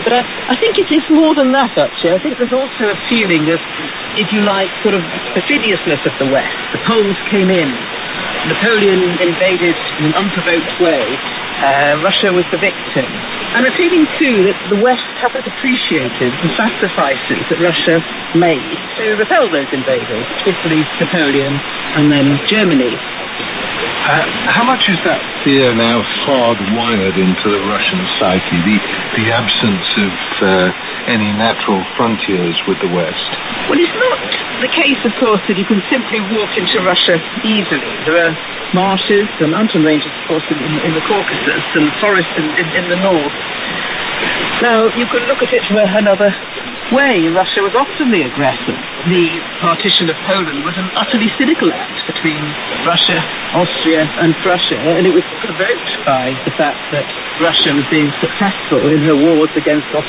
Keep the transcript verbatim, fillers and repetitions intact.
But I, I think it is more than that, actually. I think there's also a feeling of, if you like, sort of perfidiousness of the West. The Poles came in. Napoleon invaded in an unprovoked way. Uh, Russia was the victim. And a feeling, too, that the West hasn't appreciated the sacrifices that Russia made to repel those invaders, Italy, Napoleon, and then Germany. Uh, how much is that fear now hardwired into the Russian psyche, the, the absence of uh, any natural frontiers with the West? Well, it's not the case, of course, that you can simply walk into Russia easily. There are marshes and mountain ranges, of course, in, in the Caucasus and forests in, in, in the north. Now, you could look at it from another way. Russia was often the aggressor. The partition of Poland was an utterly cynical act between Russia, Austria and Prussia, and it was provoked by the fact that Russia was being successful in her wars against Austria.